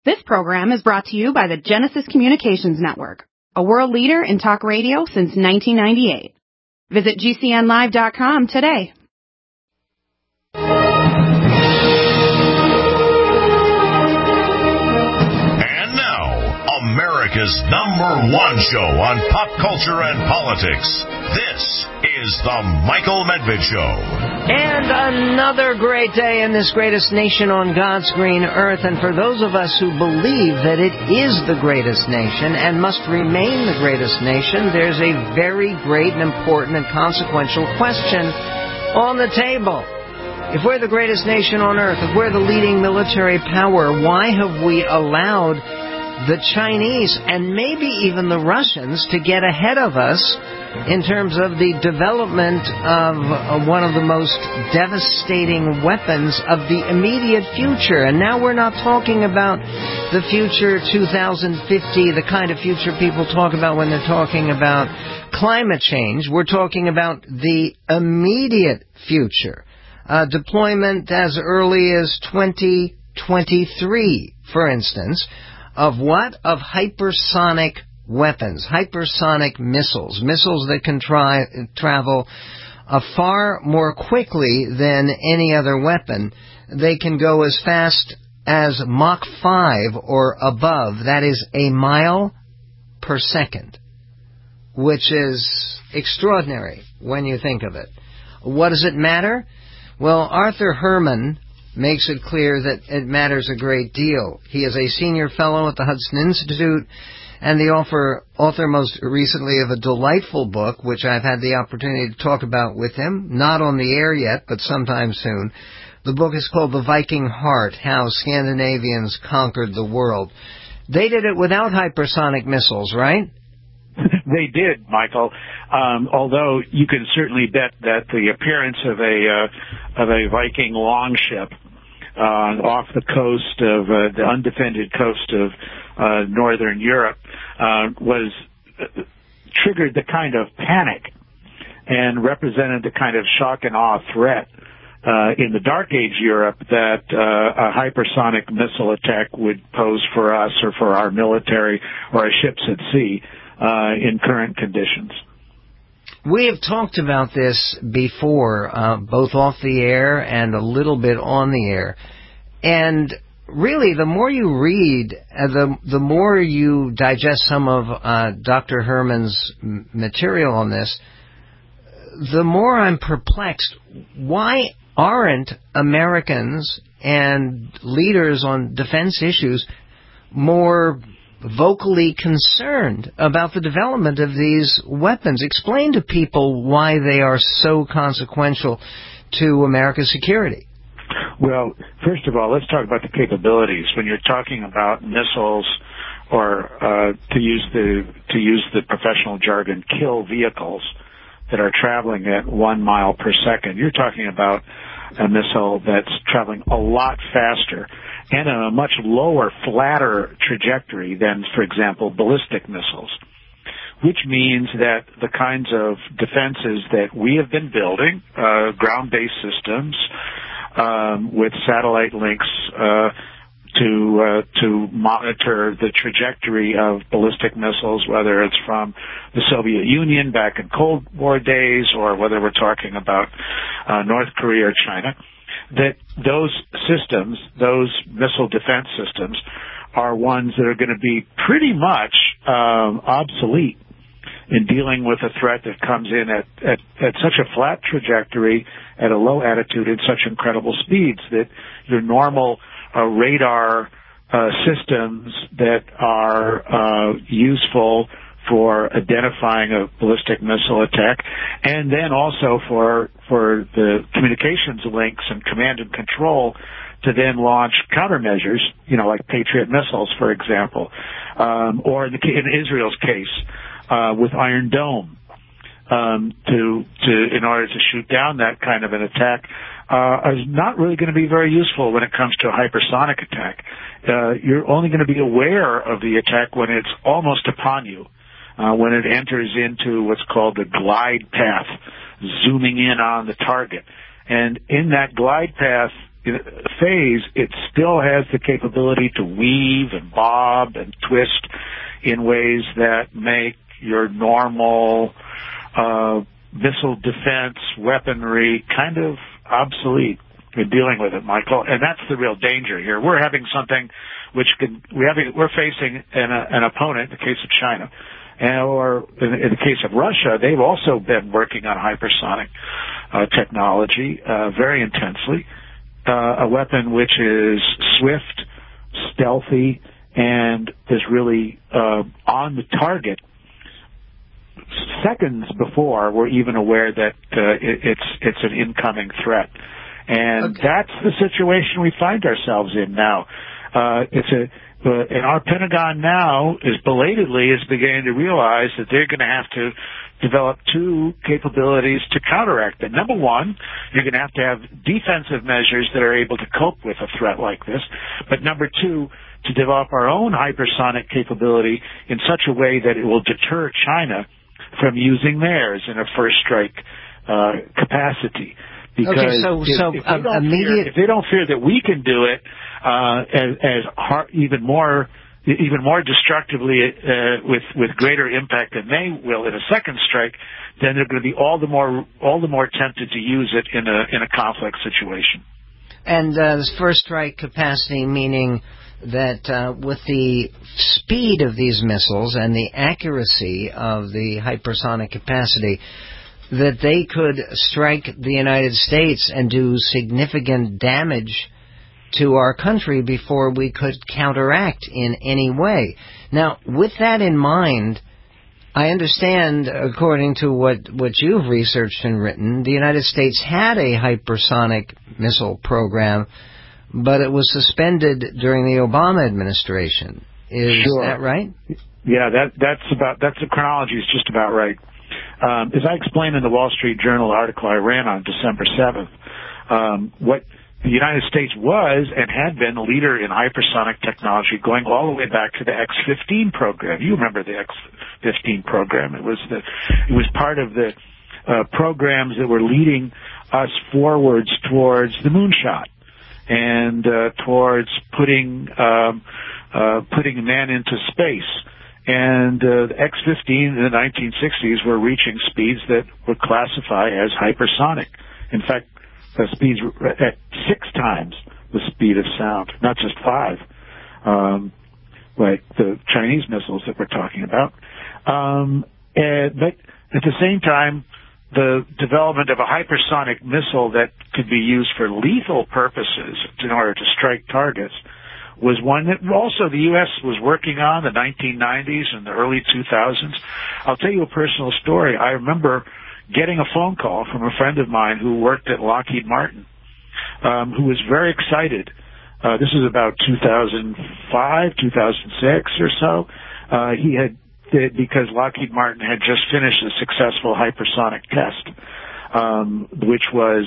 This program is brought to you by the Genesis Communications Network, a world leader in talk radio since 1998. Visit GCNlive.com today. And now, America's #1 show on pop culture and politics. This is The Michael Medved Show. And another great day in this greatest nation on God's green earth. And for those of us who believe that it is the greatest nation and must remain the greatest nation, there's a very great and important and consequential question on the table. If we're the greatest nation on earth, if we're the leading military power, why have we allowed the Chinese and maybe even the Russians to get ahead of us in terms of the development of one of the most devastating weapons of the immediate future? And now we're not talking about the future 2050, the kind of future people talk about when they're talking about climate change. We're talking about the immediate future. Deployment as early as 2023, for instance, of what? Of hypersonic weapons, hypersonic missiles that can travel far more quickly than any other weapon. They can go as fast as Mach 5 or above. That is a mile per second, which is extraordinary when you think of it. What does it matter? Well, Arthur Herman makes it clear that it matters a great deal. He is a senior fellow at the Hudson Institute and the author most recently of a delightful book, which I've had the opportunity to talk about with him, not on the air yet, but sometime soon. The book is called The Viking Heart, How Scandinavians Conquered the World. They did it without hypersonic missiles, right? They did, Michael. Although you can certainly bet that the appearance of a Viking longship off the coast of the undefended coast of northern Europe was triggered the kind of panic and represented the kind of shock and awe threat in the Dark Age Europe that a hypersonic missile attack would pose for us or for our military or our ships at sea in current conditions. We have talked about this before, both off the air and a little bit on the air. And really, the more you read, the more you digest some of Dr. Herman's material on this, the more I'm perplexed. Why aren't Americans and leaders on defense issues more vocally concerned about the development of these weapons? Explain to people why they are so consequential to America's security. Well, first of all, let's talk about the capabilities. When you're talking about missiles, or to use the professional jargon, kill vehicles that are traveling at 1 mile per second, you're talking about a missile that's traveling a lot faster and on a much lower, flatter trajectory than, for example, ballistic missiles, which means that the kinds of defenses that we have been building, ground-based systems with satellite links to monitor the trajectory of ballistic missiles, whether it's from the Soviet Union back in Cold War days or whether we're talking about North Korea or China, that those systems, those missile defense systems, are ones that are going to be pretty much obsolete in dealing with a threat that comes in at such a flat trajectory, at a low altitude, at such incredible speeds that your normal radar systems that are useful for identifying a ballistic missile attack, and then also for the communications links and command and control to then launch countermeasures, like Patriot missiles, for example, or in Israel's case with Iron Dome, in order to shoot down that kind of an attack, is not really going to be very useful when it comes to a hypersonic attack. You're only going to be aware of the attack when it's almost upon you, when it enters into what's called the glide path, zooming in on the target. And in that glide path, phase, it still has the capability to weave and bob and twist in ways that make your normal missile defense weaponry kind of obsolete in dealing with it, Michael. And that's the real danger here. We're having something which we're facing an opponent, in the case of China, or in the case of Russia, they've also been working on hypersonic technology very intensely. A weapon which is swift, stealthy, and is really on the target seconds before we're even aware that it's an incoming threat. And that's the situation we find ourselves in now. And our Pentagon now is beginning to realize that they're going to have to develop two capabilities to counteract that. Number one, you're going to have defensive measures that are able to cope with a threat like this. But number two, to develop our own hypersonic capability in such a way that it will deter China from using theirs in a first strike capacity. Because if they don't fear that we can do it even more destructively with greater impact than they will in a second strike, then they're going to be all the more tempted to use it in a conflict situation. And this first strike capacity, meaning that with the speed of these missiles and the accuracy of the hypersonic capacity, that they could strike the United States and do significant damage to our country before we could counteract in any way. Now, with that in mind, I understand, according to what you've researched and written, the United States had a hypersonic missile program, but it was suspended during the Obama administration. Is that right? Yeah, that's the chronology is just about right. As I explained in the Wall Street Journal article I ran on December 7th, what the United States was and had been a leader in hypersonic technology going all the way back to the X-15 program. You remember the X-15 program. It was part of the programs that were leading us forwards towards the moonshot and towards putting man into space. And the X-15 in the 1960s were reaching speeds that would classify as hypersonic. In fact, the speeds were at 6 times the speed of sound, not just 5, like the Chinese missiles that we're talking about. But at the same time, the development of a hypersonic missile that could be used for lethal purposes in order to strike targets was one that also the U.S. was working on in the 1990s and the early 2000s. I'll tell you a personal story. I remember getting a phone call from a friend of mine who worked at Lockheed Martin, who was very excited. This was about 2005, 2006 or so. Because Lockheed Martin had just finished a successful hypersonic test. Which was,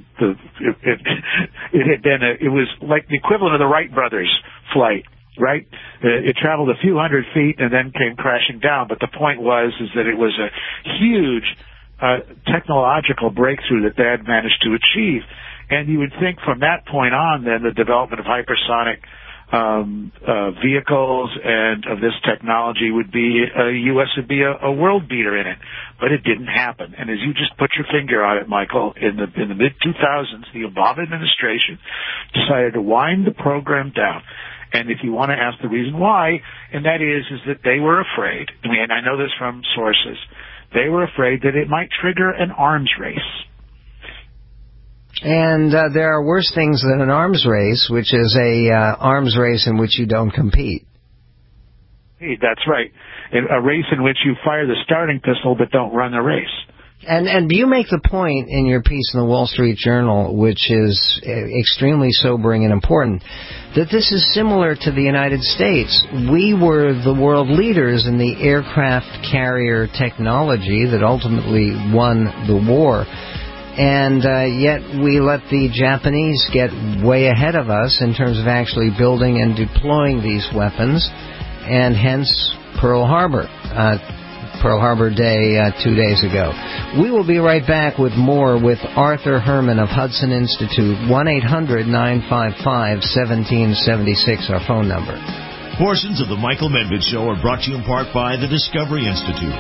it was like the equivalent of the Wright brothers flight, right? It traveled a few hundred feet and then came crashing down. But the point is that it was a huge technological breakthrough that they had managed to achieve. And you would think from that point on, then the development of hypersonic vehicles and of this technology would be U.S. would be a world beater in it, but it didn't happen. And as you just put your finger on it, Michael, in the mid 2000s, the Obama administration decided to wind the program down. And if you want to ask the reason why, and that is that they were afraid. And I know this from sources. They were afraid that it might trigger an arms race. And there are worse things than an arms race, which is a arms race in which you don't compete. Hey, that's right. A race in which you fire the starting pistol but don't run the race. And you make the point in your piece in the Wall Street Journal, which is extremely sobering and important, that this is similar to the United States. We were the world leaders in the aircraft carrier technology that ultimately won the war. And yet we let the Japanese get way ahead of us in terms of actually building and deploying these weapons, and hence Pearl Harbor. Pearl Harbor Day 2 days ago. We will be right back with more with Arthur Herman of Hudson Institute. 1-800-955-1776, our phone number. Portions of the Michael Medved Show are brought to you in part by the Discovery Institute.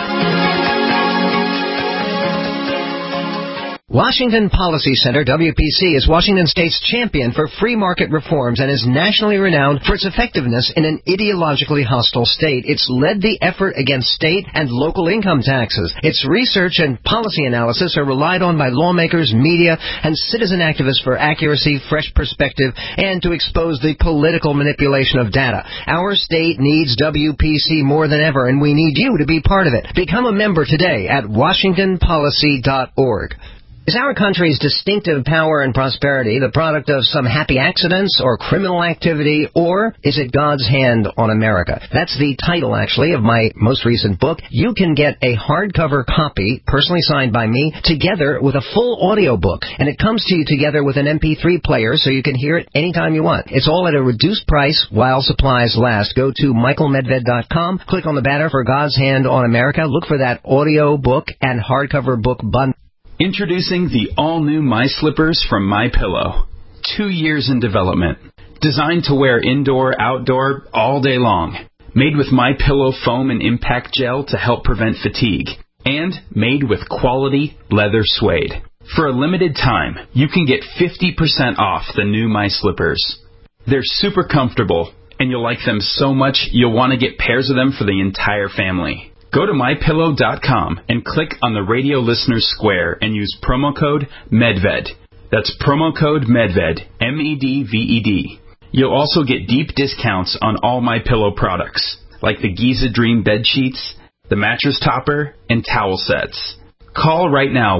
Washington Policy Center, WPC, is Washington State's champion for free market reforms and is nationally renowned for its effectiveness in an ideologically hostile state. It's led the effort against state and local income taxes. Its research and policy analysis are relied on by lawmakers, media, and citizen activists for accuracy, fresh perspective, and to expose the political manipulation of data. Our state needs WPC more than ever, and we need you to be part of it. Become a member today at WashingtonPolicy.org. Is our country's distinctive power and prosperity the product of some happy accidents or criminal activity, or is it God's hand on America? That's the title, actually, of my most recent book. You can get a hardcover copy, personally signed by me, together with a full audio book, and it comes to you together with an MP3 player so you can hear it anytime you want. It's all at a reduced price while supplies last. Go to michaelmedved.com, click on the banner for God's Hand on America, look for that audio book and hardcover book bundle. Introducing the all-new My Slippers from MyPillow. 2 years in development. Designed to wear indoor, outdoor, all day long. Made with MyPillow foam and impact gel to help prevent fatigue. And made with quality leather suede. For a limited time, you can get 50% off the new My Slippers. They're super comfortable, and you'll like them so much you'll want to get pairs of them for the entire family. Go to MyPillow.com and click on the radio listeners square and use promo code MEDVED. That's promo code MEDVED, MEDVED. You'll also get deep discounts on all MyPillow products, like the Giza Dream bed sheets, the mattress topper, and towel sets. Call right now,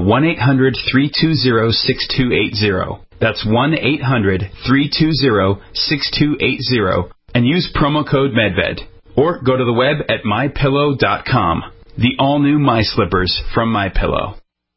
1-800-320-6280. That's 1-800-320-6280, and use promo code MEDVED. Or go to the web at MyPillow.com. The all-new My Slippers from MyPillow.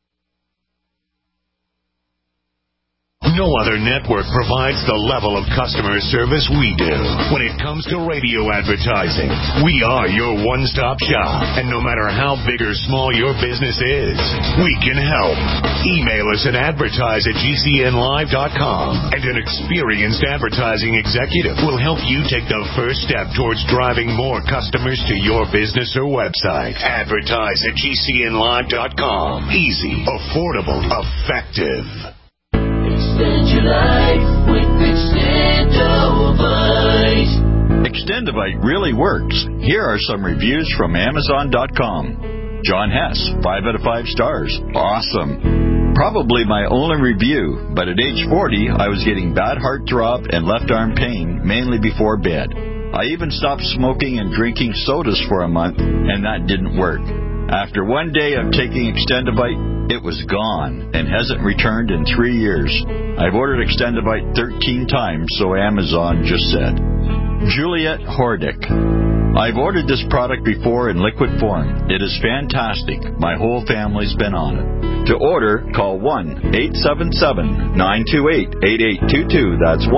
No other network provides the level of customer service we do. When it comes to radio advertising, we are your one-stop shop. And no matter how big or small your business is, we can help. Email us at advertise@gcnlive.com, and an experienced advertising executive will help you take the first step towards driving more customers to your business or website. Advertise@gcnlive.com. Easy, affordable, effective. Extend your life with Extendovite. Extendovite really works. Here are some reviews from Amazon.com. John Hess, 5 out of 5 stars. Awesome. Probably my only review, but at age 40, I was getting bad heartthrob and left arm pain, mainly before bed. I even stopped smoking and drinking sodas for a month, and that didn't work. After 1 day of taking Extendovite, it was gone and hasn't returned in 3 years. I've ordered Extendovite 13 times, so Amazon just said. Juliet Hordick. I've ordered this product before in liquid form. It is fantastic. My whole family's been on it. To order, call 1-877-928-8822. That's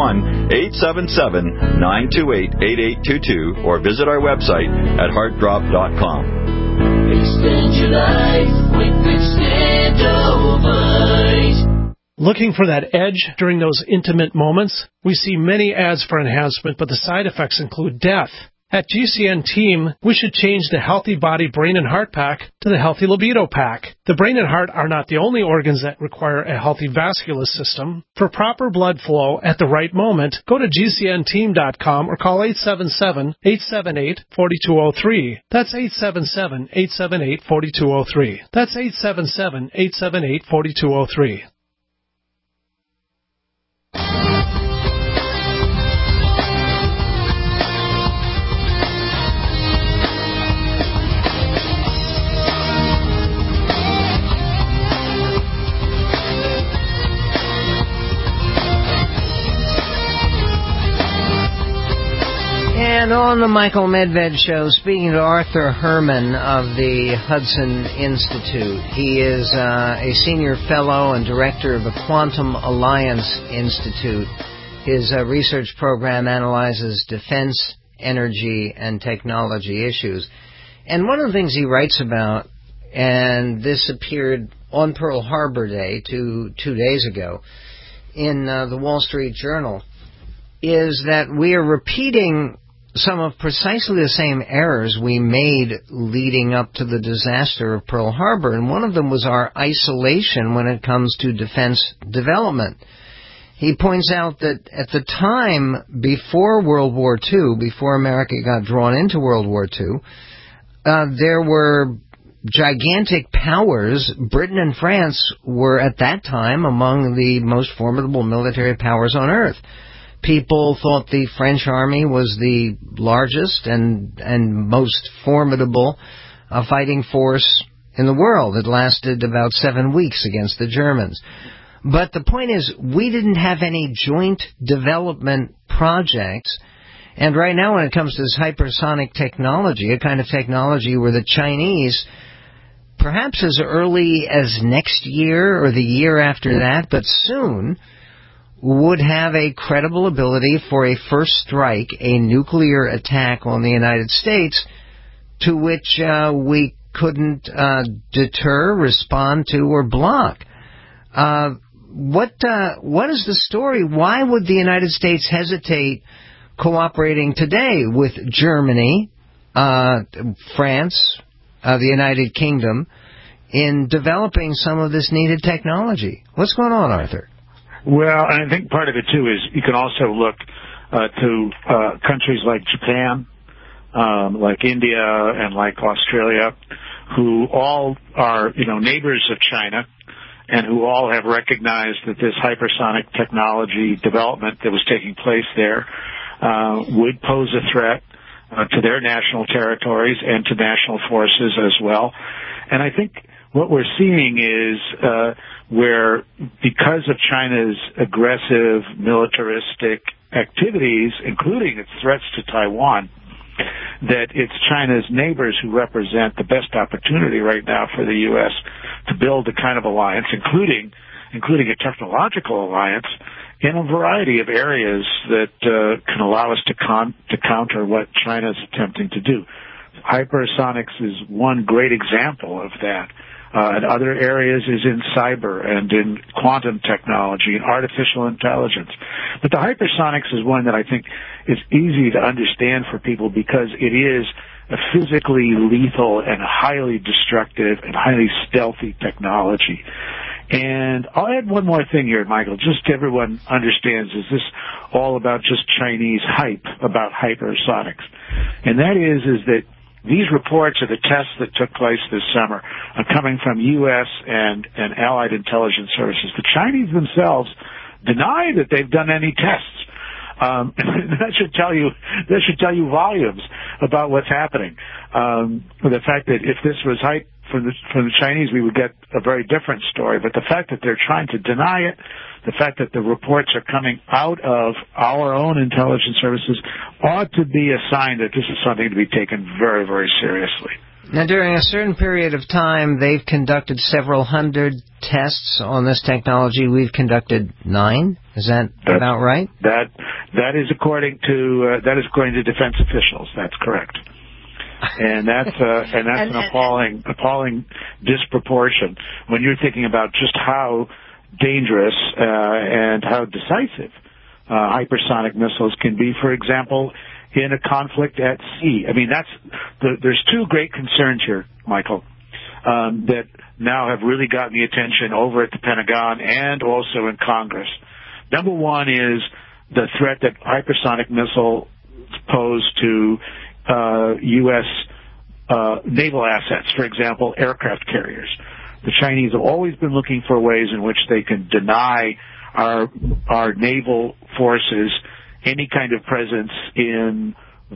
1-877-928-8822. Or visit our website at heartdrop.com. Extend your life with Extendovite. Looking for that edge during those intimate moments? We see many ads for enhancement, but the side effects include death. At GCN Team, we should change the Healthy Body, Brain, and Heart Pack to the Healthy Libido Pack. The brain and heart are not the only organs that require a healthy vascular system. For proper blood flow at the right moment, go to GCNteam.com or call 877-878-4203. That's 877-878-4203. That's 877-878-4203. And on the Michael Medved Show, speaking to Arthur Herman of the Hudson Institute. He is a senior fellow and director of the Quantum Alliance Institute. His research program analyzes defense, energy, and technology issues. And one of the things he writes about, and this appeared on Pearl Harbor Day 2 days ago in the Wall Street Journal, is that we are repeating some of precisely the same errors we made leading up to the disaster of Pearl Harbor, and one of them was our isolation when it comes to defense development. He points out that at the time before World War II, before America got drawn into World War II, there were gigantic powers. Britain and France were at that time among the most formidable military powers on earth. People thought the French army was the largest and most formidable fighting force in the world. It lasted about 7 weeks against the Germans. But the point is, we didn't have any joint development projects. And right now, when it comes to this hypersonic technology, a kind of technology where the Chinese, perhaps as early as next year or the year after that, but soon, would have a credible ability for a first strike, a nuclear attack on the United States, to which we couldn't deter, respond to, or block. What is the story? Why would the United States hesitate cooperating today with Germany, France, the United Kingdom, in developing some of this needed technology? What's going on, Arthur? Well, and I think part of it, too, is you can also look to countries like Japan, like India, and like Australia, who all are, neighbors of China, and who all have recognized that this hypersonic technology development that was taking place there would pose a threat to their national territories and to national forces as well. And I think what we're seeing is where, because of China's aggressive militaristic activities, including its threats to Taiwan, that it's China's neighbors who represent the best opportunity right now for the U.S. to build a kind of alliance, including a technological alliance, in a variety of areas that can allow us to counter what China's attempting to do. Hypersonics is one great example of that. In other areas is in cyber and in quantum technology and artificial intelligence. But the hypersonics is one that I think is easy to understand for people because it is a physically lethal and highly destructive and highly stealthy technology. And I'll add one more thing here, Michael, just so everyone understands, is this all about just Chinese hype about hypersonics? And that is that these reports of the tests that took place this summer are coming from U.S. and allied intelligence services. The Chinese themselves deny that they've done any tests. That should tell you volumes about what's happening. The fact that if this was hype from the Chinese, we would get a very different story. But the fact that they're trying to deny it, the fact that the reports are coming out of our own intelligence services, ought to be a sign that this is something to be taken very, very seriously. Now, during a certain period of time, they've conducted several hundred tests on this technology. We've conducted 9. Is that about right? That is according to defense officials. That's correct. And that's an appalling disproportion when you're thinking about just how dangerous and how decisive hypersonic missiles can be. For example, in a conflict at sea. I mean, there's two great concerns here, Michael, that now have really gotten the attention over at the Pentagon and also in Congress. Number one is the threat that hypersonic missiles pose to U.S. Naval assets, for example, aircraft carriers. The Chinese have always been looking for ways in which they can deny our naval forces any kind of presence in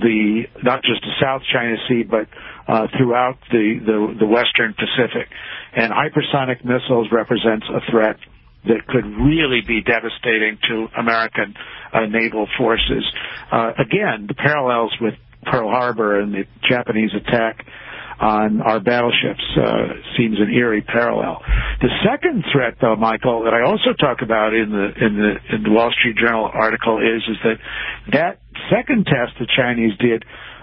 not just the South China Sea, but throughout the Western Pacific. And hypersonic missiles represents a threat that could really be devastating to American naval forces. Again, the parallels with Pearl Harbor and the Japanese attack on our battleships seems an eerie parallel. The second threat, though, Michael, that I also talk about in the Wall Street Journal article is that second test the Chinese did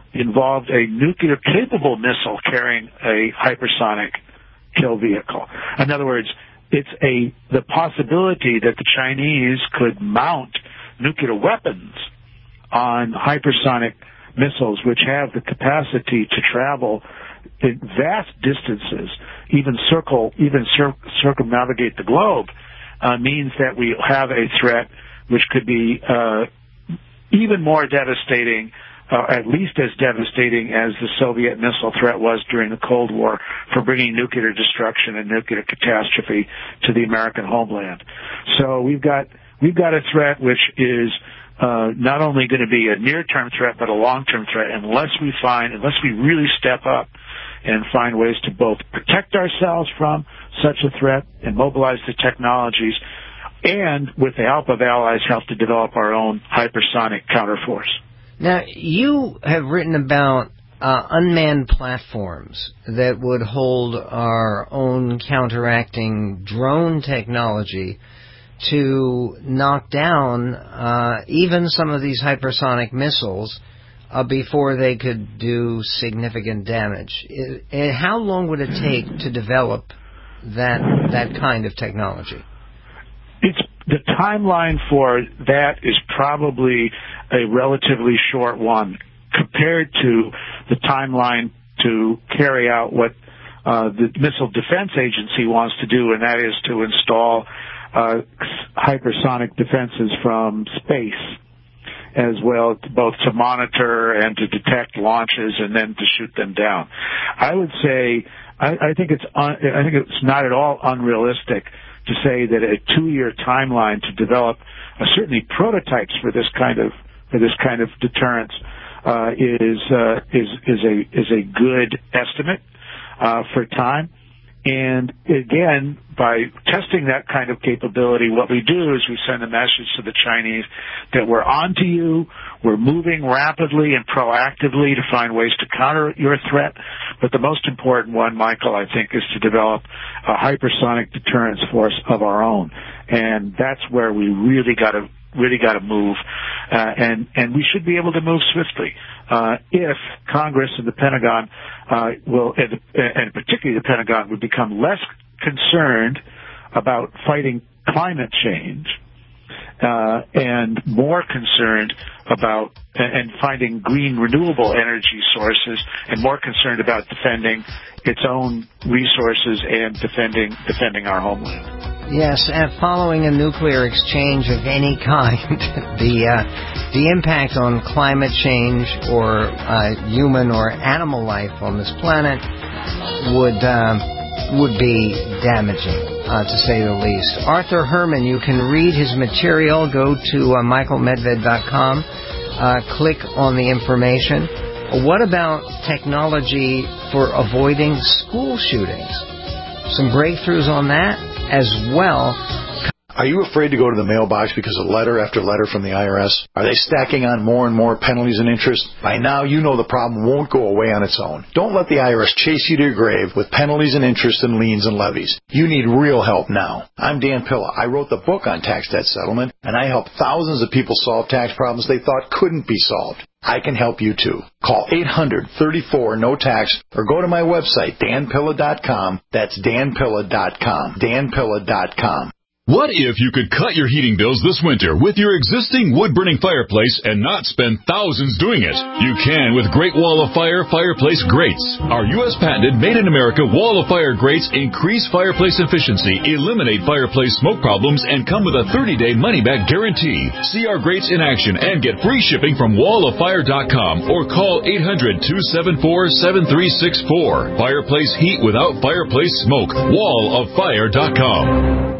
involved a nuclear-capable missile carrying a hypersonic kill vehicle. In other words, it's the possibility that the Chinese could mount nuclear weapons on hypersonic missiles, which have the capacity to travel in vast distances, even circumnavigate the globe, means that we have a threat which could be even more devastating, at least as devastating as the Soviet missile threat was during the Cold War, for bringing nuclear destruction and nuclear catastrophe to the American homeland. So we've got a threat which is not only going to be a near-term threat, but a long-term threat, unless we really step up and find ways to both protect ourselves from such a threat and mobilize the technologies, and with the help of allies, help to develop our own hypersonic counterforce. Now, you have written about unmanned platforms that would hold our own counteracting drone technology to knock down even some of these hypersonic missiles before they could do significant damage. How long would it take to develop that kind of technology? The timeline for that is probably a relatively short one compared to the timeline to carry out what the Missile Defense Agency wants to do, and that is to install hypersonic defenses from space, as well, both to monitor and to detect launches and then to shoot them down. I would say I think it's not at all unrealistic to say that a 2-year timeline to develop certainly prototypes for this kind of deterrence is a good estimate for time. And again, by testing that kind of capability, what we do is we send a message to the Chinese that we're on to you, we're moving rapidly and proactively to find ways to counter your threat. But the most important one, Michael, I think, is to develop a hypersonic deterrence force of our own. And that's where we really got to move, and we should be able to move swiftly if Congress and the Pentagon and particularly the Pentagon, would become less concerned about fighting climate change and more concerned about and finding green renewable energy sources, and more concerned about defending its own resources and defending our homeland. Yes, following a nuclear exchange of any kind, the impact on climate change or human or animal life on this planet would be damaging, to say the least. Arthur Herman, you can read his material. Go to michaelmedved.com, click on the information. What about technology for avoiding school shootings? Some breakthroughs on that as well. Are you afraid to go to the mailbox because of letter after letter from the IRS? Are they stacking on more and more penalties and interest? By now, you know the problem won't go away on its own. Don't let the IRS chase you to your grave with penalties and interest and liens and levies. You need real help now. I'm Dan Pilla. I wrote the book on tax debt settlement, and I help thousands of people solve tax problems they thought couldn't be solved. I can help you too. Call 800-34-NO-TAX or go to my website, danpilla.com. That's danpilla.com. danpilla.com. What if you could cut your heating bills this winter with your existing wood-burning fireplace and not spend thousands doing it? You can with Great Wall of Fire fireplace grates. Our U.S. patented made-in-America Wall of Fire grates increase fireplace efficiency, eliminate fireplace smoke problems, and come with a 30-day money-back guarantee. See our grates in action and get free shipping from walloffire.com or call 800-274-7364. Fireplace heat without fireplace smoke. walloffire.com.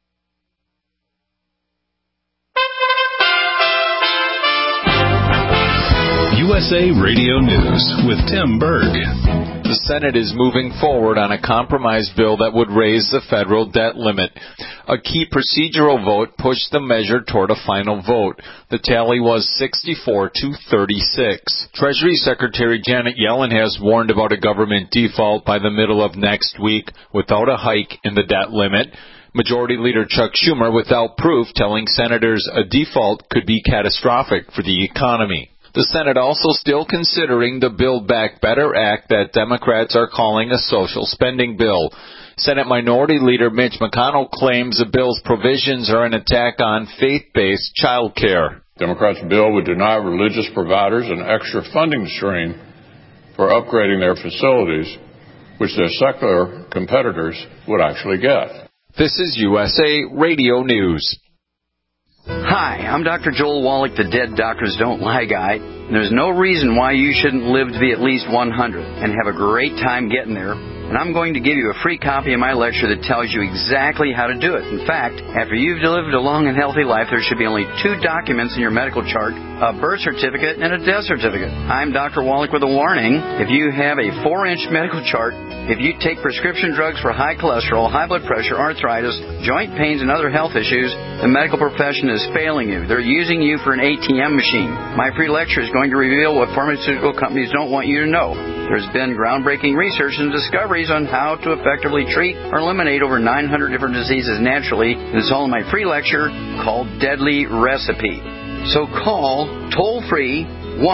USA Radio News with Tim Berg. The Senate is moving forward on a compromise bill that would raise the federal debt limit. A key procedural vote pushed the measure toward a final vote. The tally was 64-36. Treasury Secretary Janet Yellen has warned about a government default by the middle of next week without a hike in the debt limit. Majority Leader Chuck Schumer without proof, telling senators a default could be catastrophic for the economy. The Senate also still considering the Build Back Better Act that Democrats are calling a social spending bill. Senate Minority Leader Mitch McConnell claims the bill's provisions are an attack on faith-based child care. Democrats' bill would deny religious providers an extra funding stream for upgrading their facilities, which their secular competitors would actually get. This is USA Radio News. Hi, I'm Dr. Joel Wallach, the Dead Doctors Don't Lie guy. There's no reason why you shouldn't live to be at least 100 and have a great time getting there. And I'm going to give you a free copy of my lecture that tells you exactly how to do it. In fact, after you've lived a long and healthy life, there should be only 2 documents in your medical chart, a birth certificate and a death certificate. I'm Dr. Wallach with a warning. If you have a 4-inch medical chart, if you take prescription drugs for high cholesterol, high blood pressure, arthritis, joint pains, and other health issues, the medical profession is failing you. They're using you for an ATM machine. My free lecture is going to reveal what pharmaceutical companies don't want you to know. There's been groundbreaking research and discoveries on how to effectively treat or eliminate over 900 different diseases naturally. It's all in my free lecture called Deadly Recipe. So call toll-free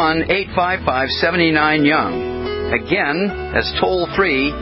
1-855-79-YOUNG. Again, that's toll-free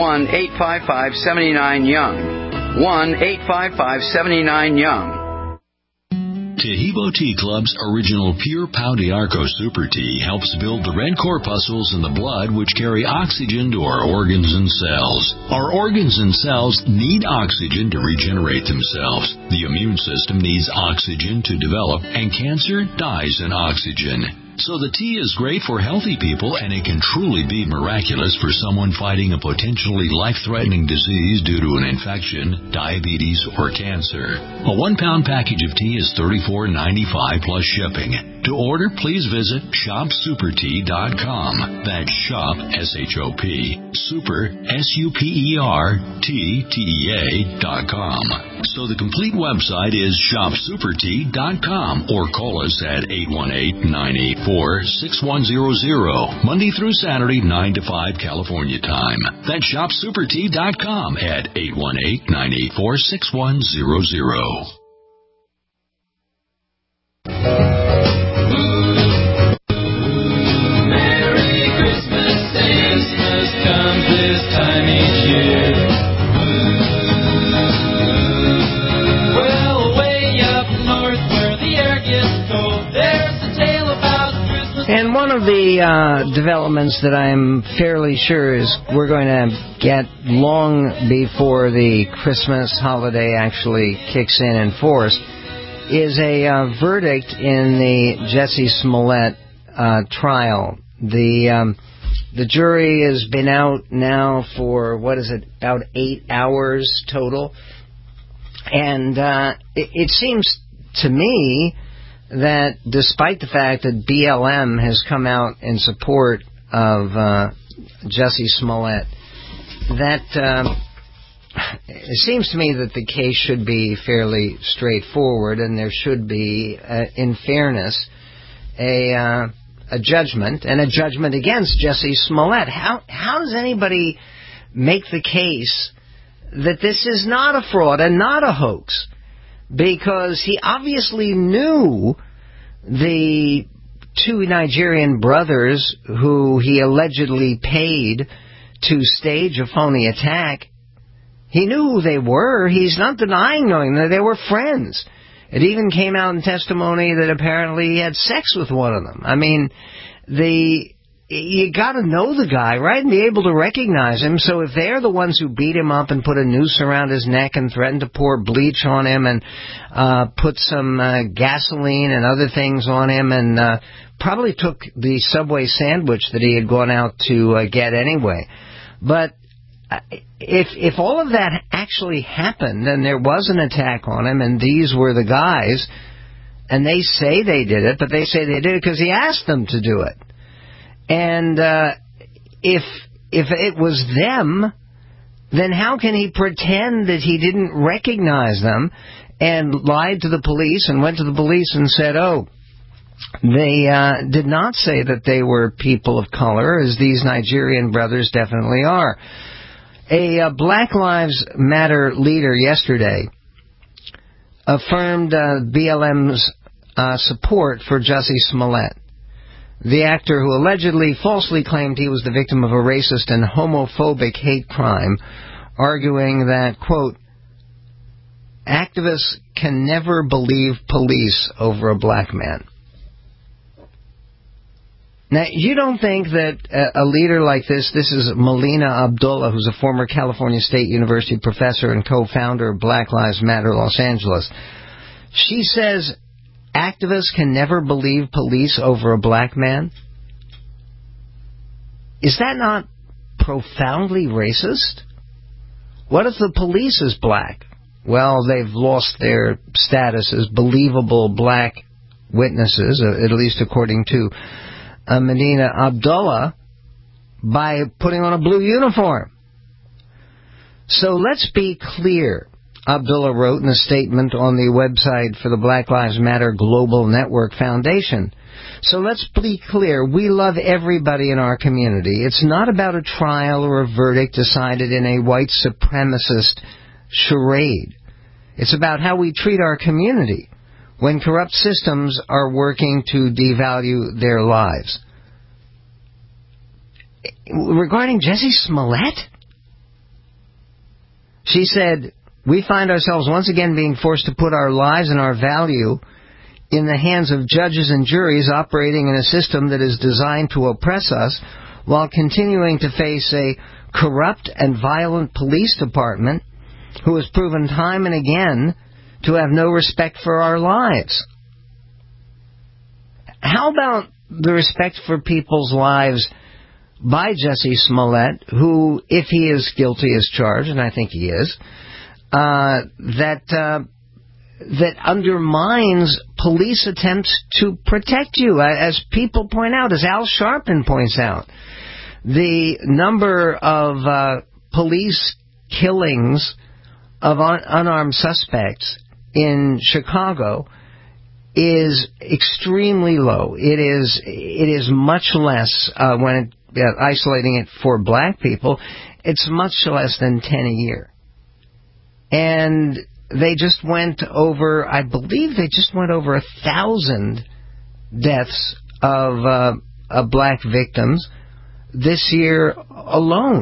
1-855-79-YOUNG. 1-855-79-YOUNG. Tahibo Tea Club's original Pure Pau d'Arco Super Tea helps build the red corpuscles in the blood which carry oxygen to our organs and cells. Our organs and cells need oxygen to regenerate themselves. The immune system needs oxygen to develop, and cancer dies in oxygen. So the tea is great for healthy people, and it can truly be miraculous for someone fighting a potentially life-threatening disease due to an infection, diabetes, or cancer. A 1-pound package of tea is $34.95 plus shipping. To order, please visit shopsupertea.com. That's shop, S-H-O-P, super, S-U-P-E-R-T-T-E-A.com. So the complete website is shopsupertea.com, or call us at 818-984-6100, Monday through Saturday, 9 to 5 California time. That's shopsupertea.com at 818-984-6100. And one of the developments that I'm fairly sure is we're going to get long before the Christmas holiday actually kicks in force is a verdict in the Jussie Smollett trial. The jury has been out now for, about 8 hours total. And it seems to me that despite the fact that BLM has come out in support of Jussie Smollett, that it seems to me that the case should be fairly straightforward, and there should be, in fairness, a judgment, and a judgment against Jussie Smollett. How does anybody make the case that this is not a fraud and not a hoax? Because he obviously knew the 2 Nigerian brothers who he allegedly paid to stage a phony attack. He knew who they were. He's not denying knowing that they were friends. It even came out in testimony that apparently he had sex with one of them. I mean, you got to know the guy, right, and be able to recognize him. So if they're the ones who beat him up and put a noose around his neck and threatened to pour bleach on him and put some gasoline and other things on him and probably took the Subway sandwich that he had gone out to get anyway. But if all of that actually happened and there was an attack on him and these were the guys, and they say they did it, but they say they did it because he asked them to do it. And if it was them, then how can he pretend that he didn't recognize them and lied to the police and went to the police and said, oh, they did not say that they were people of color, as these Nigerian brothers definitely are. A Black Lives Matter leader yesterday affirmed BLM's support for Jussie Smollett. the actor who allegedly falsely claimed he was the victim of a racist and homophobic hate crime, arguing that, quote, activists can never believe police over a black man. Now, you don't think that a leader like this is Melina Abdullah, who's a former California State University professor and co-founder of Black Lives Matter Los Angeles. She says activists can never believe police over a black man. Is that not profoundly racist? What if the police is black? Well, they've lost their status as believable black witnesses, at least according to Melina Abdullah, by putting on a blue uniform. So let's be clear, Abdullah wrote in a statement on the website for the Black Lives Matter Global Network Foundation. So let's be clear, we love everybody in our community. It's not about a trial or a verdict decided in a white supremacist charade. It's about how we treat our community when corrupt systems are working to devalue their lives. Regarding Jussie Smollett, she said, we find ourselves once again being forced to put our lives and our value in the hands of judges and juries operating in a system that is designed to oppress us while continuing to face a corrupt and violent police department who has proven time and again to have no respect for our lives. How about the respect for people's lives by Jussie Smollett, who, if he is guilty as charged, and I think he is, that undermines police attempts to protect you, as people point out, as Al Sharpton points out. The number of police killings of unarmed suspects in Chicago is extremely low. It is much less when isolating it for black people. It's much less than 10 a year. And they just went over, I believe they just went over 1,000 deaths of black victims this year alone.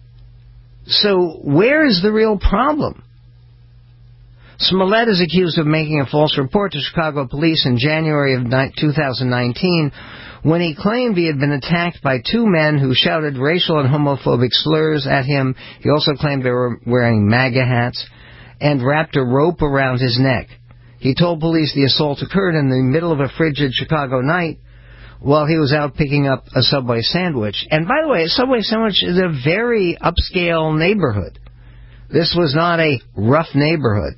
So where is the real problem? Smollett is accused of making a false report to Chicago police in January of 2019 when he claimed he had been attacked by two men who shouted racial and homophobic slurs at him. He also claimed they were wearing MAGA hats and wrapped a rope around his neck. He told police the assault occurred in the middle of a frigid Chicago night while he was out picking up a Subway sandwich. And by the way, a Subway sandwich is a very upscale neighborhood. This was not a rough neighborhood.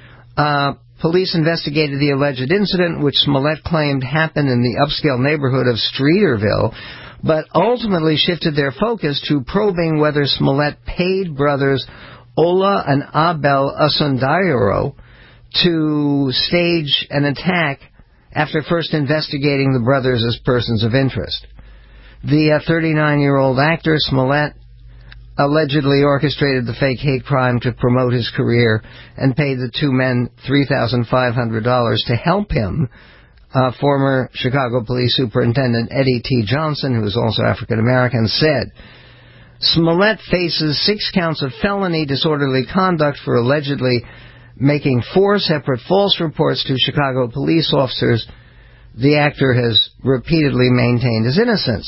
Police investigated the alleged incident, which Smollett claimed happened in the upscale neighborhood of Streeterville, but ultimately shifted their focus to probing whether Smollett paid brothers Ola and Abel Asundayiro to stage an attack after first investigating the brothers as persons of interest. The 39-year-old actor, Smollett, allegedly orchestrated the fake hate crime to promote his career and paid the two men $3,500 to help him. Former Chicago Police Superintendent Eddie T. Johnson, who is also African-American, said, Smollett faces 6 counts of felony disorderly conduct for allegedly making 4 separate false reports to Chicago police officers. The actor has repeatedly maintained his innocence.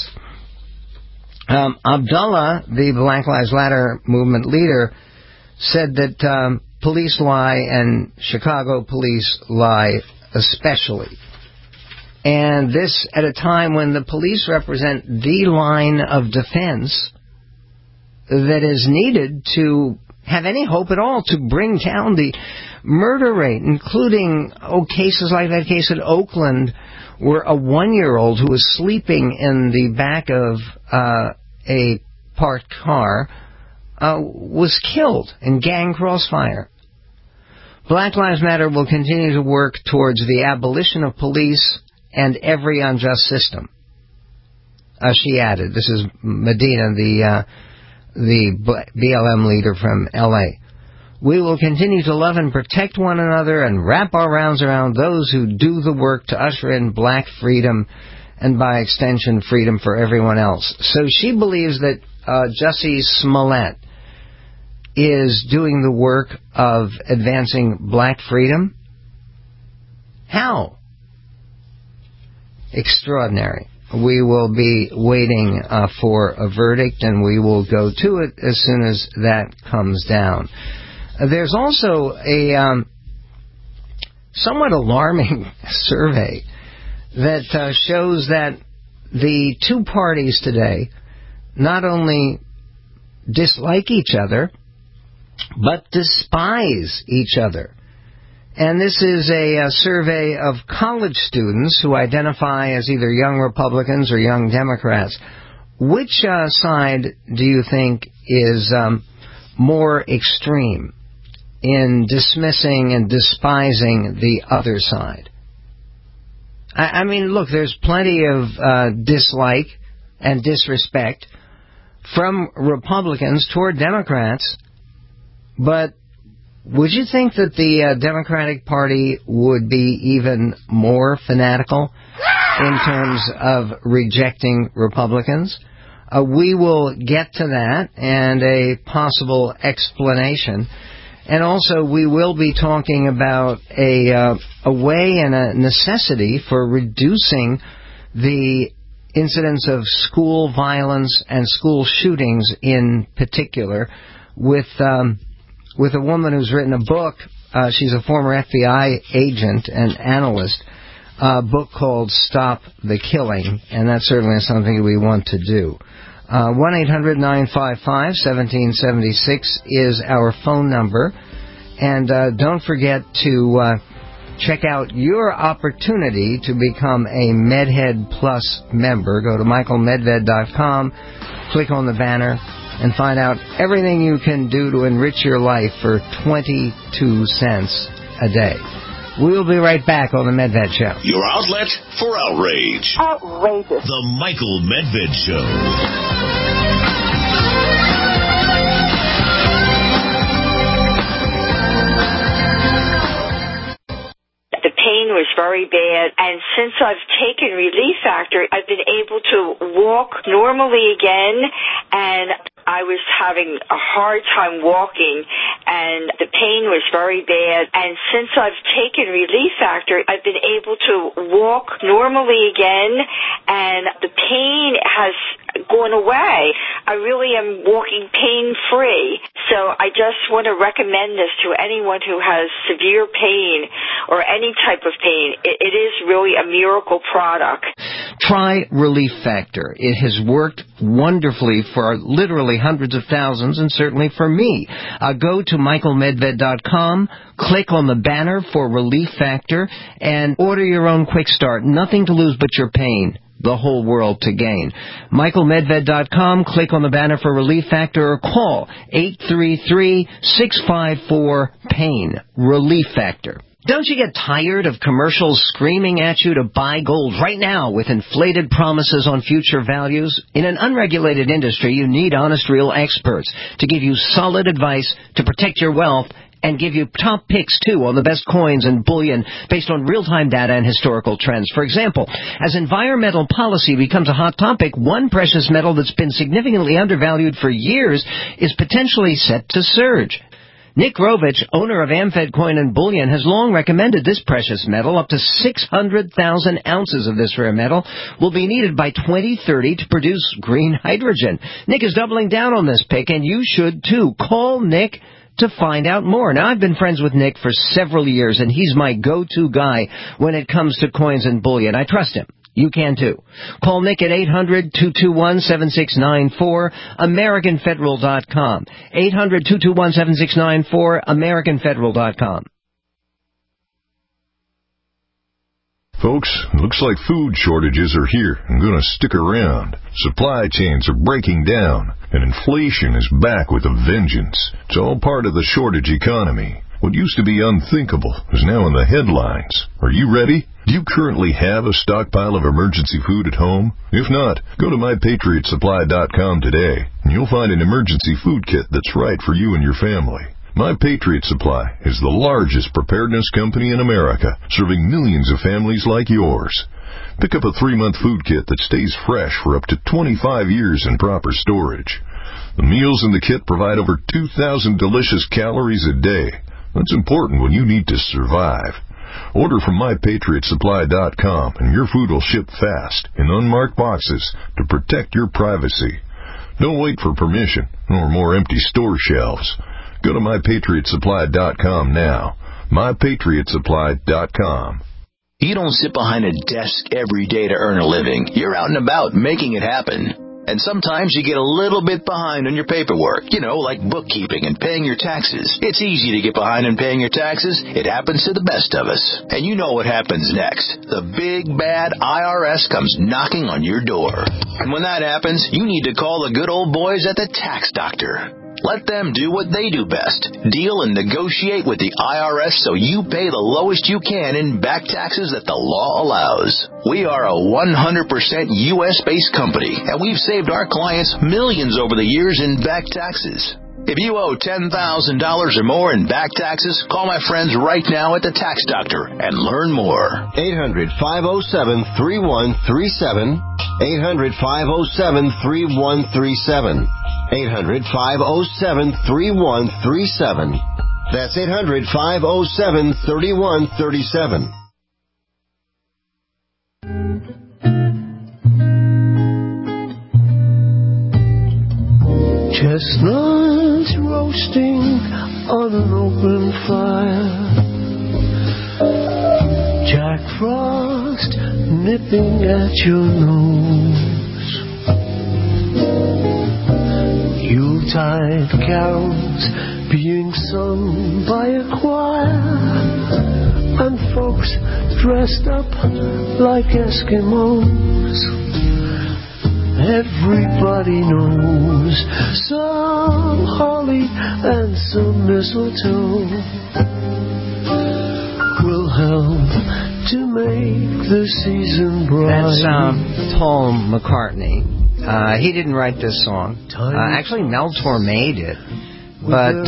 Abdullah, the Black Lives Matter movement leader, said that police lie and Chicago police lie especially. And this at a time when the police represent the line of defense that is needed to have any hope at all to bring down the murder rate, including cases like that case in Oakland where a 1-year-old who was sleeping in the back of a parked car was killed in gang crossfire. Black Lives Matter will continue to work towards the abolition of police and every unjust system. She added, this is Medina, the BLM leader from L.A. We will continue to love and protect one another and wrap our rounds around those who do the work to usher in black freedom and by extension, freedom for everyone else. So she believes that Jussie Smollett is doing the work of advancing black freedom. How? Extraordinary. We will be waiting for a verdict, and we will go to it as soon as that comes down. There's also a somewhat alarming survey that shows that the two parties today not only dislike each other, but despise each other. And this is a survey of college students who identify as either young Republicans or young Democrats. Which side do you think is more extreme in dismissing and despising the other side? I mean, look, there's plenty of dislike and disrespect from Republicans toward Democrats, but would you think that the Democratic Party would be even more fanatical in terms of rejecting Republicans? We will get to that and a possible explanation. And also, we will be talking about a way and a necessity for reducing the incidence of school violence and school shootings in particular with a woman who's written a book. She's a former FBI agent and analyst, a book called Stop the Killing, and that certainly is something we want to do. 1-800-955-1776 is our phone number. And don't forget to check out your opportunity to become a MedHead Plus member. Go to michaelmedved.com, click on the banner, and find out everything you can do to enrich your life for 22 cents a day. We'll be right back on the Medved Show. Your outlet for outrage. Outrageous. The Michael Medved Show. The pain was very bad, and since I've taken Relief Factor, I've been able to walk normally again, and I was having a hard time walking, and the pain was very bad. And since I've taken Relief Factor, I've been able to walk normally again, and the pain has gone away. I really am walking pain-free. So I just want to recommend this to anyone who has severe pain or any type of pain. It is really a miracle product. Try Relief Factor. It has worked wonderfully for literally hundreds of thousands, and certainly for me. Go to michaelmedved.com, click on the banner for Relief Factor, and order your own quick start. Nothing to lose but your pain. The whole world to gain. michaelmedved.com, click on the banner for Relief Factor, or call 833-654-PAIN. Relief Factor. Don't you get tired of commercials screaming at you to buy gold right now with inflated promises on future values? In an unregulated industry, you need honest, real experts to give you solid advice to protect your wealth and give you top picks, too, on the best coins and bullion based on real-time data and historical trends. For example, as environmental policy becomes a hot topic, one precious metal that's been significantly undervalued for years is potentially set to surge. Nick Rovich, owner of AmFed Coin and Bullion, has long recommended this precious metal. Up to 600,000 ounces of this rare metal will be needed by 2030 to produce green hydrogen. Nick is doubling down on this pick, and you should too. Call Nick to find out more. Now, I've been friends with Nick for several years, and he's my go-to guy when it comes to coins and bullion. I trust him. You can too. Call Nick at 800-221-7694, AmericanFederal.com. 800-221-7694, AmericanFederal.com. Folks, looks like food shortages are here and going to stick around. Supply chains are breaking down, and inflation is back with a vengeance. It's all part of the shortage economy. What used to be unthinkable is now in the headlines. Are you ready? Do you currently have a stockpile of emergency food at home? If not, go to MyPatriotSupply.com today, and you'll find an emergency food kit that's right for you and your family. My Patriot Supply is the largest preparedness company in America, serving millions of families like yours. Pick up a 3-month food kit that stays fresh for up to 25 years in proper storage. The meals in the kit provide over 2,000 delicious calories a day. That's important when you need to survive. Order from MyPatriotSupply.com and your food will ship fast in unmarked boxes to protect your privacy. Don't wait for permission or more empty store shelves. Go to MyPatriotSupply.com now. MyPatriotSupply.com. You don't sit behind a desk every day to earn a living. You're out and about making it happen. And sometimes you get a little bit behind on your paperwork, like bookkeeping and paying your taxes. It's easy to get behind on paying your taxes. It happens to the best of us. And you know what happens next. The big, bad IRS comes knocking on your door. And when that happens, you need to call the good old boys at the Tax Doctor. Let them do what they do best. Deal and negotiate with the IRS so you pay the lowest you can in back taxes that the law allows. We are a 100% U.S.-based company, and we've saved our clients millions over the years in back taxes. If you owe $10,000 or more in back taxes, call my friends right now at the Tax Doctor and learn more. 800-507-3137. 800-507-3137. 800-507-3137. That's 800-507-3137. Chestnuts roasting on an open fire. Jack Frost nipping at your nose. Yuletide carols being sung by a choir, and folks dressed up like Eskimos. Everybody knows some holly and some mistletoe will help to make the season bright. That's Paul McCartney. He didn't write this song. Actually, Mel Torme did. But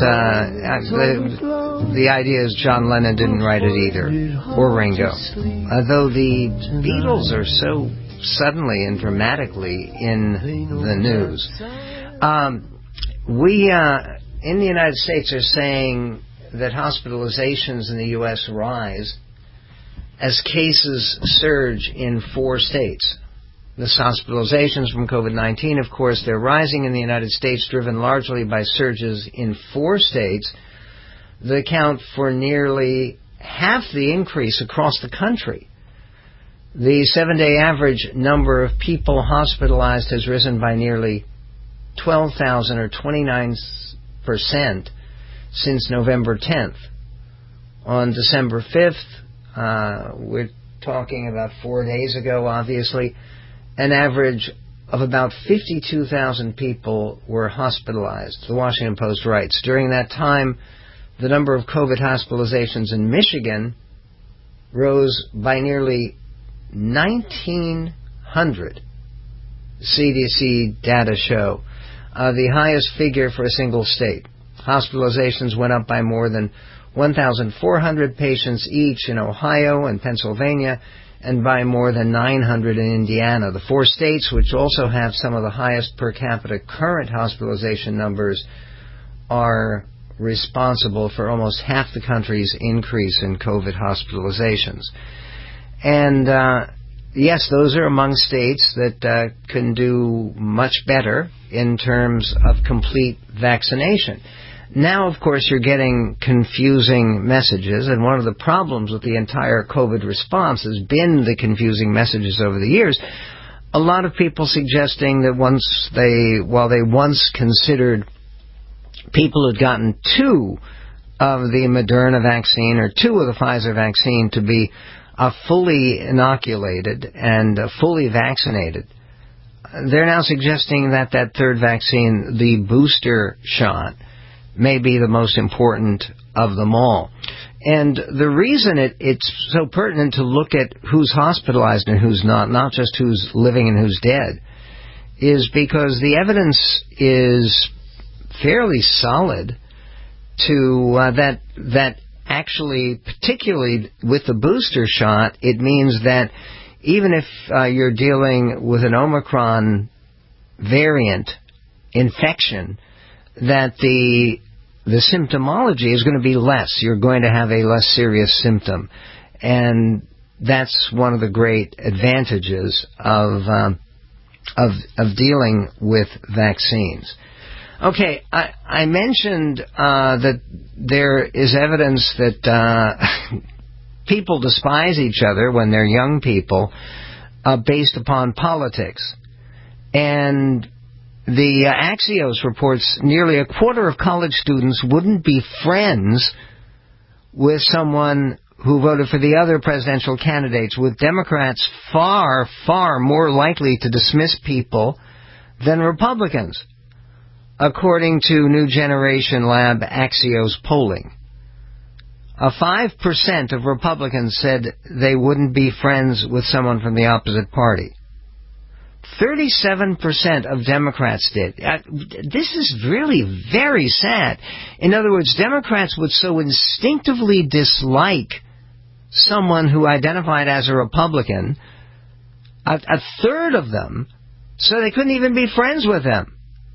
the idea is John Lennon didn't write it either, or Ringo. Though the Beatles are so suddenly and dramatically in the news. We in the United States are saying that hospitalizations in the U.S. rise as cases surge in 4 states. This hospitalizations from COVID-19, of course, they're rising in the United States, driven largely by surges in 4 states that account for nearly half the increase across the country. The 7-day average number of people hospitalized has risen by nearly 12,000 or 29% since November 10th. On December 5th, we're talking about 4 days ago, obviously, an average of about 52,000 people were hospitalized. The Washington Post writes, during that time, the number of COVID hospitalizations in Michigan rose by nearly 1,900, CDC data show, the highest figure for a single state. Hospitalizations went up by more than 1,400 patients each in Ohio and Pennsylvania, and by more than 900 in Indiana. The 4 states, which also have some of the highest per capita current hospitalization numbers, are responsible for almost half the country's increase in COVID hospitalizations. And yes, those are among states that can do much better in terms of complete vaccination. Now, of course, you're getting confusing messages, and one of the problems with the entire COVID response has been the confusing messages over the years. A lot of people suggesting that while they once considered people who'd gotten 2 of the Moderna vaccine or 2 of the Pfizer vaccine to be fully inoculated and fully vaccinated, they're now suggesting that that third vaccine, the booster shot, may be the most important of them all. And the reason it's so pertinent to look at who's hospitalized and who's not just who's living and who's dead, is because the evidence is fairly solid to that actually, particularly with the booster shot, it means that even if you're dealing with an Omicron variant infection, that the symptomology is going to be less. You're going to have a less serious symptom. And that's one of the great advantages of dealing with vaccines. Okay, I mentioned that there is evidence that people despise each other when they're young people based upon politics. And the Axios reports nearly a quarter of college students wouldn't be friends with someone who voted for the other presidential candidates, with Democrats far, far more likely to dismiss people than Republicans, according to New Generation Lab Axios polling. 5% of Republicans said they wouldn't be friends with someone from the opposite party. 37% of Democrats did. This is really very sad. In other words, Democrats would so instinctively dislike someone who identified as a Republican, a third of them, so they couldn't even be friends with them.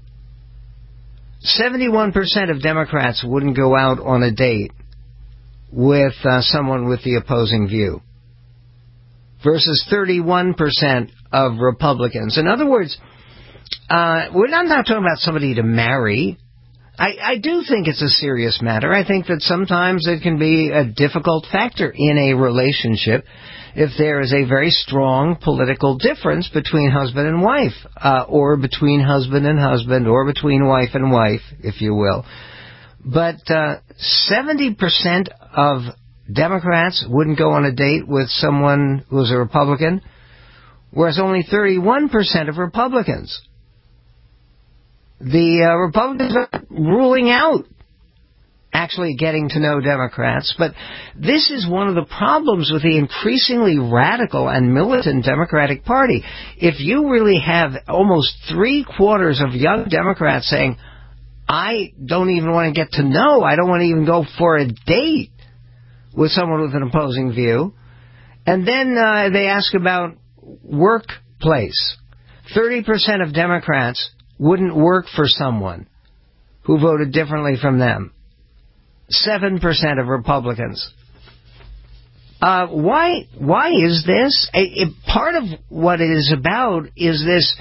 71% of Democrats wouldn't go out on a date with someone with the opposing view, versus 31% of Republicans. In other words, we're not talking about somebody to marry. I do think it's a serious matter. I think that sometimes it can be a difficult factor in a relationship if there is a very strong political difference between husband and wife, or between husband and husband, or between wife and wife, if you will. But 70% of Democrats wouldn't go on a date with someone who's a Republican, whereas only 31% of Republicans. The Republicans are ruling out actually getting to know Democrats, but this is one of the problems with the increasingly radical and militant Democratic Party. If you really have almost 3/4 of young Democrats saying, I don't even want to get to know, I don't want to even go for a date with someone with an opposing view, and then they ask about workplace. 30% of Democrats wouldn't work for someone who voted differently from them. 7% of Republicans. Why is this? Part of what it is about is this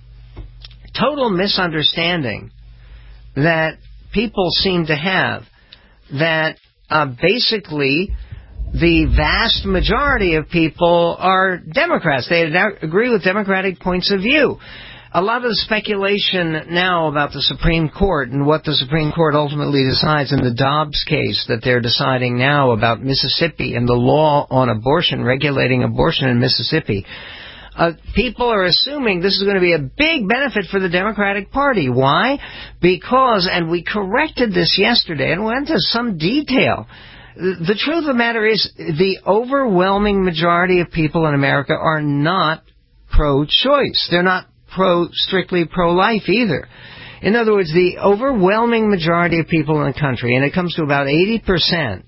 total misunderstanding that people seem to have, that basically the vast majority of people are Democrats. They agree with Democratic points of view. A lot of the speculation now about the Supreme Court and what the Supreme Court ultimately decides in the Dobbs case that they're deciding now about Mississippi and the law on abortion, regulating abortion in Mississippi. People are assuming this is going to be a big benefit for the Democratic Party. Why? Because, and we corrected this yesterday and went into some detail, the truth of the matter is the overwhelming majority of people in America are not pro-choice. They're not strictly pro-life either. In other words, the overwhelming majority of people in the country, and it comes to about 80%,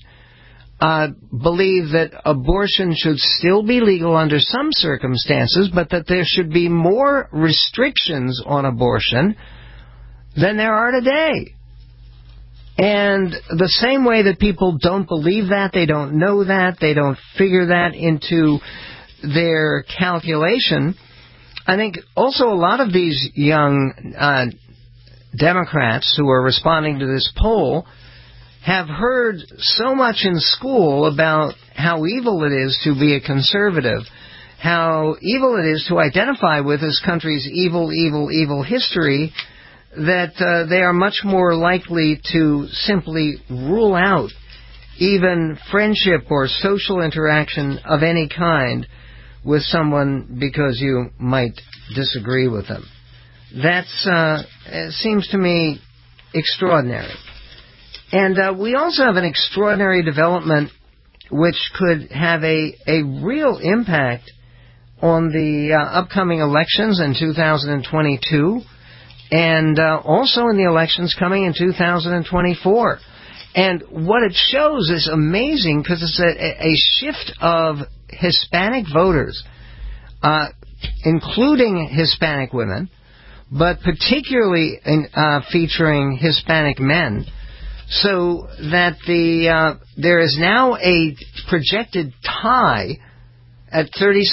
believe that abortion should still be legal under some circumstances, but that there should be more restrictions on abortion than there are today. And the same way that people don't believe that, they don't know that, they don't figure that into their calculation, I think also a lot of these young Democrats who are responding to this poll have heard so much in school about how evil it is to be a conservative, how evil it is to identify with this country's evil, evil, evil history, that they are much more likely to simply rule out even friendship or social interaction of any kind with someone because you might disagree with them. That's it seems to me extraordinary. And we also have an extraordinary development which could have a real impact on the upcoming elections in 2022 and also in the elections coming in 2024. And what it shows is amazing because it's a shift of Hispanic voters including Hispanic women, but particularly featuring Hispanic men, so that there is now a projected tie at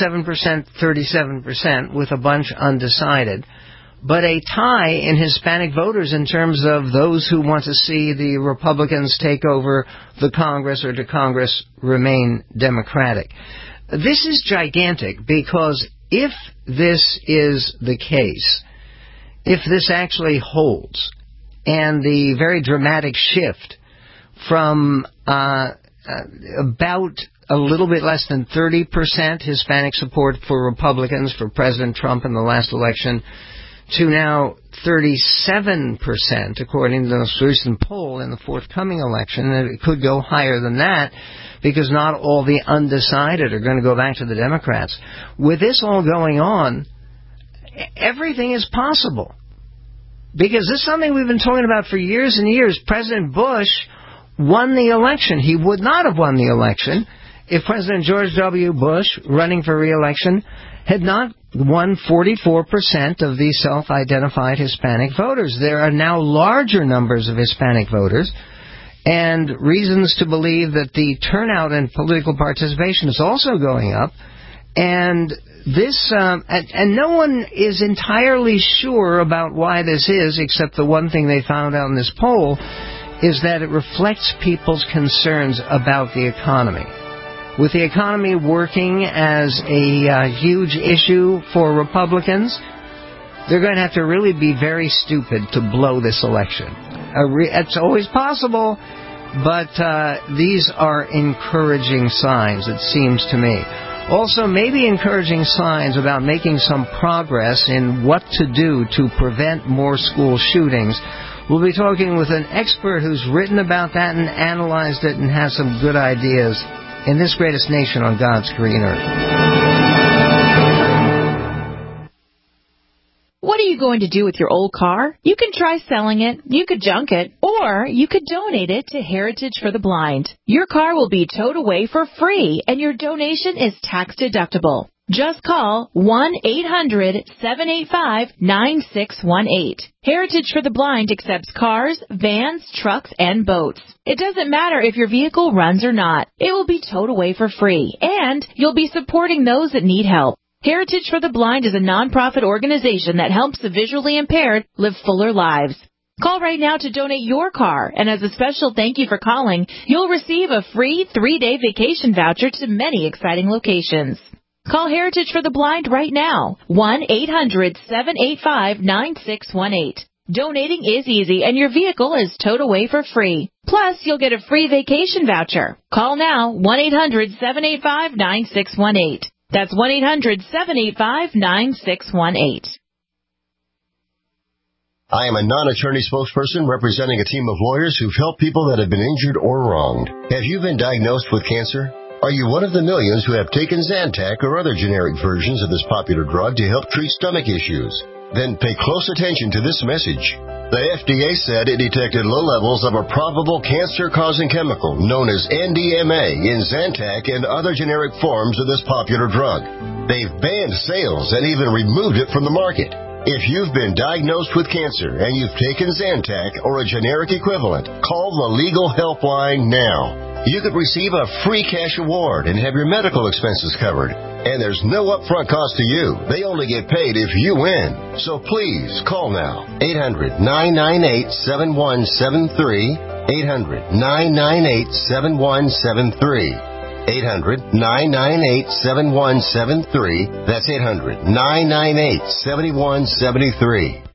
37%, with a bunch undecided, but a tie in Hispanic voters in terms of those who want to see the Republicans take over the Congress or the Congress remain Democratic. This is gigantic, because if this is the case, if this actually holds, and the very dramatic shift from about a little bit less than 30% Hispanic support for Republicans for President Trump in the last election to now 37%, according to the most recent poll in the forthcoming election. And it could go higher than that, because not all the undecided are going to go back to the Democrats. With this all going on, everything is possible. Because this is something we've been talking about for years and years. President Bush won the election. He would not have won the election if President George W. Bush, running for re-election, had not won 44% of the self-identified Hispanic voters. There are now larger numbers of Hispanic voters, and reasons to believe that the turnout and political participation is also going up. And this, and no one is entirely sure about why this is, except the one thing they found out in this poll is that it reflects people's concerns about the economy. With the economy working as a huge issue for Republicans, they're going to have to really be very stupid to blow this election. It's always possible, but these are encouraging signs, it seems to me. Also, maybe encouraging signs about making some progress in what to do to prevent more school shootings. We'll be talking with an expert who's written about that and analyzed it and has some good ideas in this greatest nation on God's green earth. What are you going to do with your old car? You can try selling it, you could junk it, or you could donate it to Heritage for the Blind. Your car will be towed away for free, and your donation is tax deductible. Just call 1-800-785-9618. Heritage for the Blind accepts cars, vans, trucks, and boats. It doesn't matter if your vehicle runs or not. It will be towed away for free, and you'll be supporting those that need help. Heritage for the Blind is a nonprofit organization that helps the visually impaired live fuller lives. Call right now to donate your car, and as a special thank you for calling, you'll receive a free 3-day vacation voucher to many exciting locations. Call Heritage for the Blind right now, 1-800-785-9618. Donating is easy, and your vehicle is towed away for free. Plus, you'll get a free vacation voucher. Call now, 1-800-785-9618. That's 1-800-785-9618. I am a non-attorney spokesperson representing a team of lawyers who've helped people that have been injured or wronged. Have you been diagnosed with cancer? Are you one of the millions who have taken Zantac or other generic versions of this popular drug to help treat stomach issues? Then pay close attention to this message. The FDA said it detected low levels of a probable cancer-causing chemical known as NDMA in Zantac and other generic forms of this popular drug. They've banned sales and even removed it from the market. If you've been diagnosed with cancer and you've taken Zantac or a generic equivalent, call the Legal Helpline now. You could receive a free cash award and have your medical expenses covered. And there's no upfront cost to you. They only get paid if you win. So please, call now. 800-998-7173. 800-998-7173. 800-998-7173. That's 800-998-7173.